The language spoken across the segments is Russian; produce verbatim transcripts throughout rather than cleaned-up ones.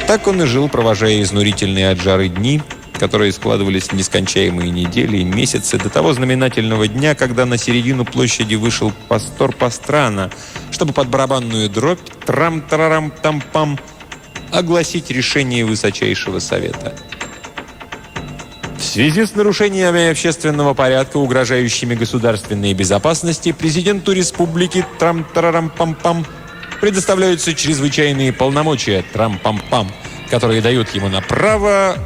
Так он и жил, провожая изнурительные от жары дни, которые складывались в нескончаемые недели и месяцы, до того знаменательного дня, когда на середину площади вышел пастор Пастрана, чтобы под барабанную дробь трам-тарарам-там-пам огласить решение Высочайшего Совета. В связи с нарушениями общественного порядка, угрожающими государственной безопасности, президенту республики трам-тарарам-пам-пам предоставляются чрезвычайные полномочия трам-пам-пам, которые дают ему на право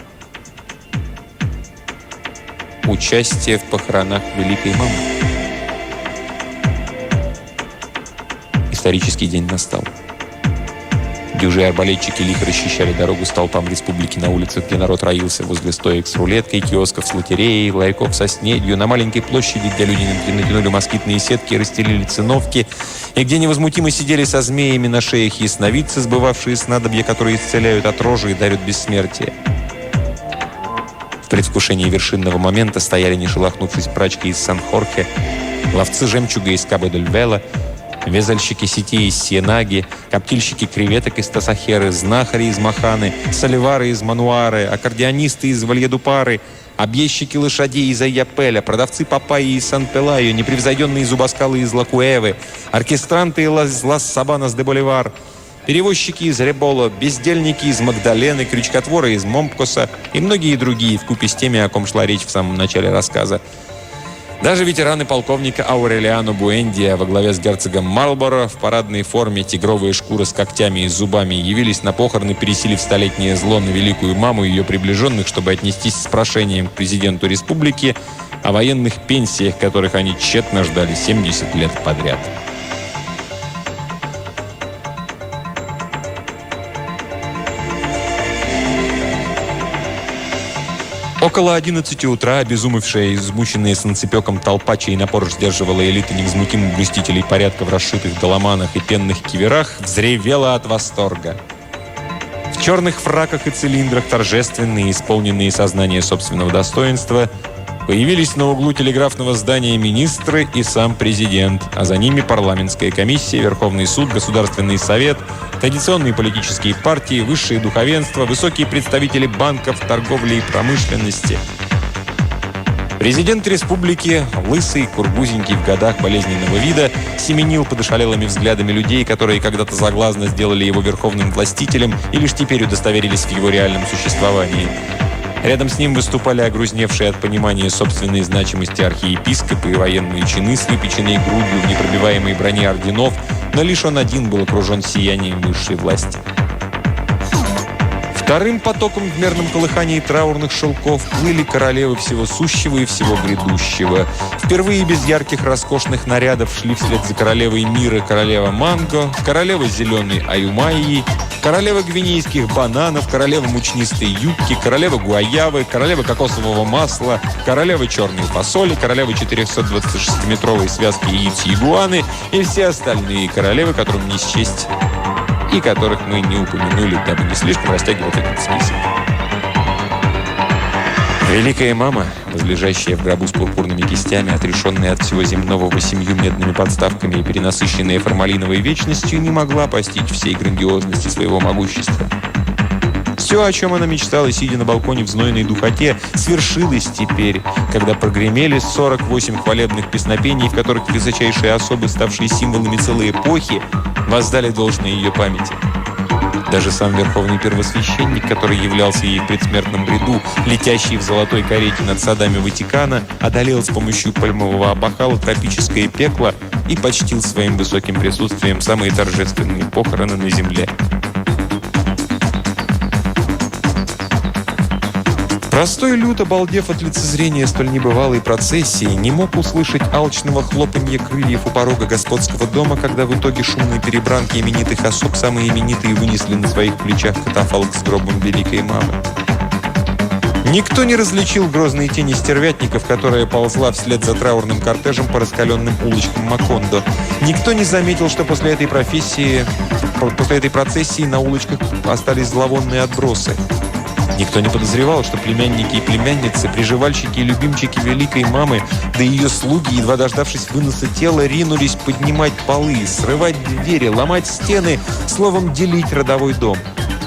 участие в похоронах Великой Мамы. Исторический день настал. Дюжи арбалетчики лихо расчищали дорогу столпам республики на улицах, где народ роился возле стоек с рулеткой, киосков с лотереей, ларьков со снедью, на маленькой площади, где люди натянули москитные сетки и расстелили циновки, и где невозмутимо сидели со змеями на шеях ясновидцы, сбывавшие снадобья, которые исцеляют от рожи и дарят бессмертие. В предвкушении вершинного момента стояли, не шелохнувшись, прачки из Сан-Хорхе, ловцы жемчуга из Кабо-дель-Вела, вязальщики сетей из Сиенаги, коптильщики креветок из Тасахеры, знахари из Маханы, соливары из Мануары, аккордеонисты из Вальедупары, объездчики лошадей из Айяпеля, продавцы папайи из Сан-Пелайо, непревзойденные зубоскалы из Лакуэвы, оркестранты из Лас-Сабанас де Боливар, перевозчики из Ребола, бездельники из Магдалены, крючкотворы из Момпкоса и многие другие, вкупе с теми, о ком шла речь в самом начале рассказа. Даже ветераны полковника Аурелиано Буэндиа во главе с герцогом Марлборо в парадной форме, тигровые шкуры с когтями и зубами явились на похороны, пересилив столетнее зло на Великую Маму и ее приближенных, чтобы отнестись с прошением к президенту республики о военных пенсиях, которых они тщетно ждали семьдесят лет подряд. Около одиннадцати утра обезумевшая и измученная солнцепеком толпа, чей напор сдерживала элита невозмутимых блюстителей порядка в расшитых доломанах и пенных киверах, взревела от восторга. В черных фраках и цилиндрах, торжественные, исполненные сознания собственного достоинства, появились на углу телеграфного здания министры и сам президент, а за ними парламентская комиссия, Верховный суд, Государственный совет, традиционные политические партии, высшее духовенство, высокие представители банков, торговли и промышленности. Президент республики, лысый, кургузенький, в годах болезненного вида, семенил под ошалелыми взглядами людей, которые когда-то заглазно сделали его верховным властителем и лишь теперь удостоверились в его реальном существовании. Рядом с ним выступали огрузневшие от понимания собственной значимости архиепископы и военные чины с выпеченной грудью в непробиваемой броне орденов, но лишь он один был окружен сиянием высшей власти. Вторым потоком в мерном колыхании траурных шелков плыли королевы всего сущего и всего грядущего. Впервые без ярких роскошных нарядов шли вслед за королевой мира королева Манго, королева зеленой Аюмайи, королева гвинейских бананов, королева мучнистой юбки, королева гуаявы, королева кокосового масла, королева черной фасоли, королева четырехсотдвадцатишестиметровой связки яиц ягуаны и все остальные королевы, которым не счесть и которых мы не упомянули, дабы не слишком растягивать этот список. Великая Мама, возлежащая в гробу с пурпурными кистями, отрешенная от всего земного восемью медными подставками и перенасыщенная формалиновой вечностью, не могла постичь всей грандиозности своего могущества. Все, о чем она мечтала, сидя на балконе в знойной духоте, свершилось теперь, когда прогремели сорок восемь хвалебных песнопений, в которых высочайшие особы, ставшие символами целой эпохи, воздали должное ее памяти. Даже сам верховный первосвященник, который являлся ей в предсмертном бреду, летящий в золотой карете над садами Ватикана, одолел с помощью пальмового опахала тропическое пекло и почтил своим высоким присутствием самые торжественные похороны на земле. Простой люд, обалдев от лицезрения столь небывалой процессии, не мог услышать алчного хлопанья крыльев у порога господского дома, когда в итоге шумной перебранки именитых особ самые именитые вынесли на своих плечах катафалк с гробом Великой Мамы. Никто не различил грозные тени стервятников, которая ползла вслед за траурным кортежем по раскаленным улочкам Макондо. Никто не заметил, что после этой профессии, после этой процессии на улочках остались зловонные отбросы. Никто не подозревал, что племянники и племянницы, приживальщики и любимчики Великой Мамы, да и ее слуги, едва дождавшись выноса тела, ринулись поднимать полы, срывать двери, ломать стены, словом, делить родовой дом.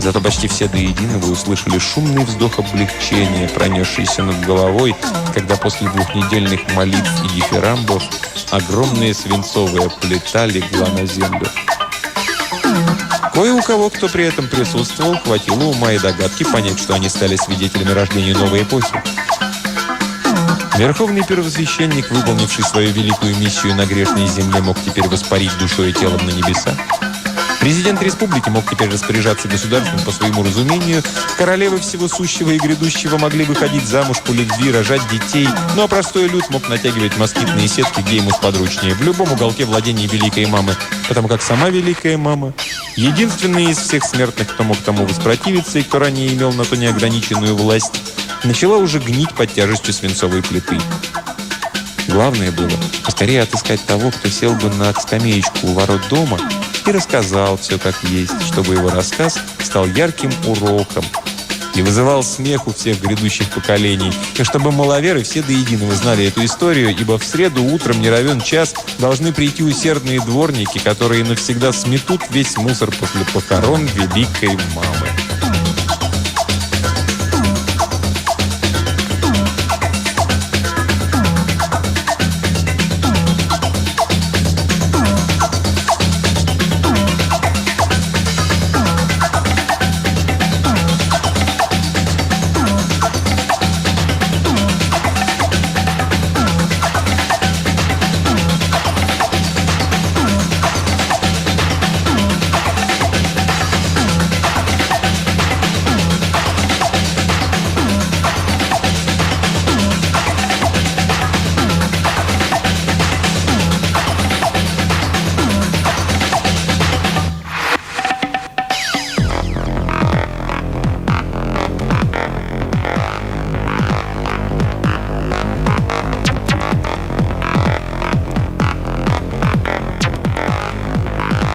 Зато почти все до единого услышали шумный вздох облегчения, пронесшийся над головой, когда после двухнедельных молитв и дифирамбов огромная свинцовая плита легла на землю. Кое у кого, кто при этом присутствовал, хватило ума и догадки понять, что они стали свидетелями рождения новой эпохи. Верховный первосвященник, выполнивший свою великую миссию на грешной земле, мог теперь воспарить душой и телом на небеса. Президент республики мог теперь распоряжаться государством по своему разумению. Королевы всего сущего и грядущего могли выходить замуж по любви, рожать детей. Ну а простой люд мог натягивать москитные сетки, где ему сподручнее, в любом уголке владения Великой Мамы. Потому как сама Великая Мама, единственная из всех смертных, кто мог тому воспротивиться и кто ранее имел на то неограниченную власть, начала уже гнить под тяжестью свинцовой плиты. Главное было поскорее отыскать того, кто сел бы на скамеечку у ворот дома и рассказал все как есть, чтобы его рассказ стал ярким уроком и вызывал смех у всех грядущих поколений, и чтобы маловеры все до единого знали эту историю, ибо в среду утром не равен час должны прийти усердные дворники, которые навсегда сметут весь мусор после похорон Великой Мамы.